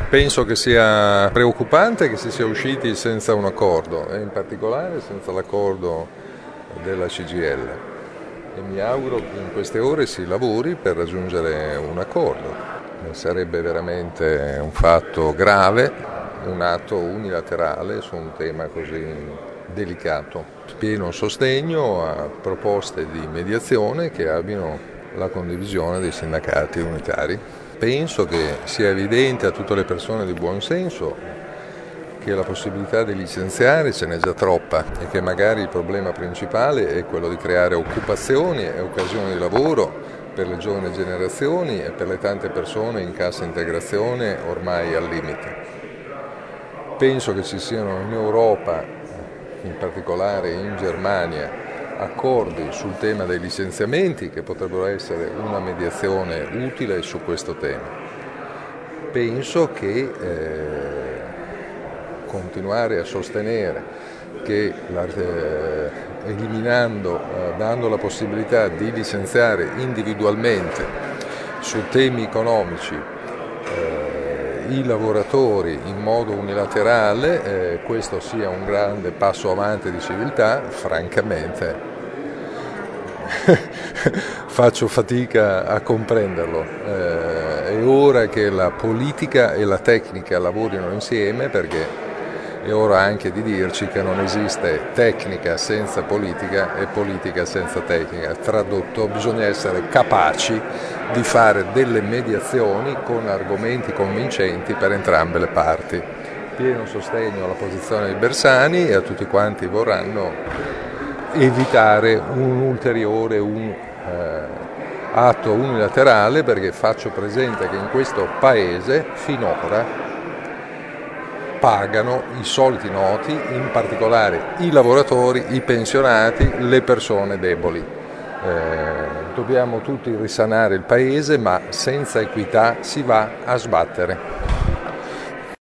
Penso che sia preoccupante che si sia usciti senza un accordo e in particolare senza l'accordo della CGIL e mi auguro che in queste ore si lavori per raggiungere un accordo. Sarebbe veramente un fatto grave, un atto unilaterale su un tema così delicato. Pieno sostegno a proposte di mediazione che abbiano la condivisione dei sindacati unitari. Penso che sia evidente a tutte le persone di buon senso che la possibilità di licenziare ce n'è già troppa e che magari il problema principale è quello di creare occupazioni e occasioni di lavoro per le giovani generazioni e per le tante persone in cassa integrazione ormai al limite. Penso che ci siano in Europa, in particolare in Germania, accordi sul tema dei licenziamenti che potrebbero essere una mediazione utile su questo tema. Penso che continuare a sostenere che dando la possibilità di licenziare individualmente su temi economici i lavoratori in modo unilaterale, questo sia un grande passo avanti di civiltà, francamente faccio fatica a comprenderlo. È ora che la politica e la tecnica lavorino insieme, perché è ora anche di dirci che non esiste tecnica senza politica e politica senza tecnica. Tradotto, bisogna essere capaci di fare delle mediazioni con argomenti convincenti per entrambe le parti. Pieno sostegno alla posizione di Bersani e a tutti quanti vorranno evitare un ulteriore atto unilaterale, perché faccio presente che in questo Paese finora pagano i soliti noti, in particolare i lavoratori, i pensionati, le persone deboli. Dobbiamo tutti risanare il Paese, ma senza equità si va a sbattere.